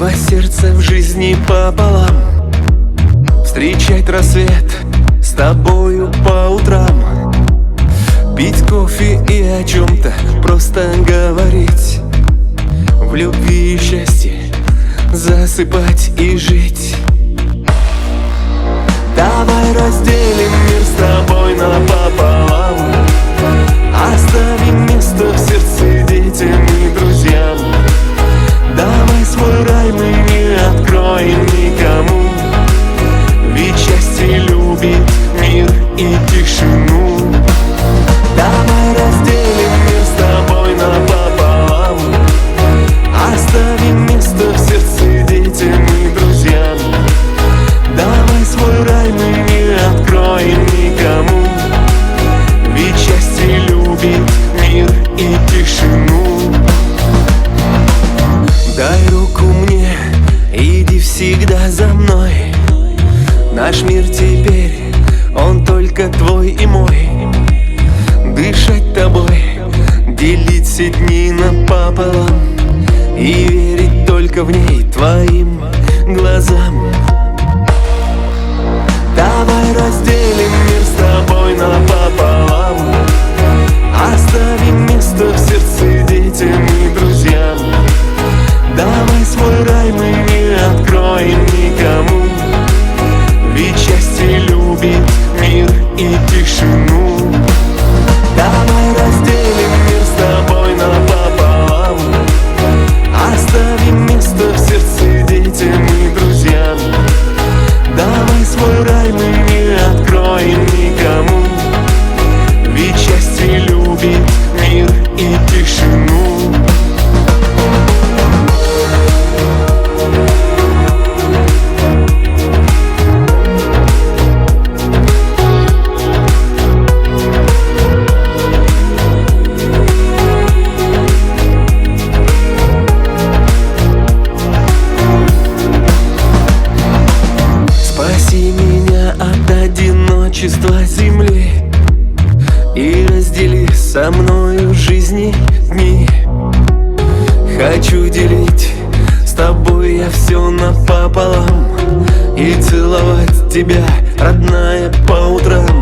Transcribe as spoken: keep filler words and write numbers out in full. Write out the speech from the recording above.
Два сердца в жизни пополам, встречать рассвет с тобою по утрам, пить кофе и о чем-то просто говорить, в любви и счастье засыпать и жить. Давай разделим мир с тобой напополам, оставим место в сердце детям и друзьям. Давай свой рай мы не откроем никому, ведь счастье любит мир и тишину. Давай разделим мир с тобой напополам, оставим место в сердце детям и друзьям. Давай свой рай мы не откроем никому, ведь счастье любит мир и тишину. Дай руку мне, иди всегда за мной. Наш мир теперь, он только твой и мой. Дышать тобой, делить все дни напополам и верить только в ней твоим глазам. Давай разделим мир с тобой напополам, оставим место в сердце детям и друзьям. Давай свой рай мы не откроем никому, ведь счастье любит мир и тишину. Давай разделим мир с тобой напополам, оставим место в сердце детям и друзьям. Давай свой рай мы не откроем никому, ведь счастье любит мир и тишину. Спаси меня от одиночества земли и раздели со мною в жизни дни. Хочу делить с тобой я все напополам и целовать тебя, родная, по утрам.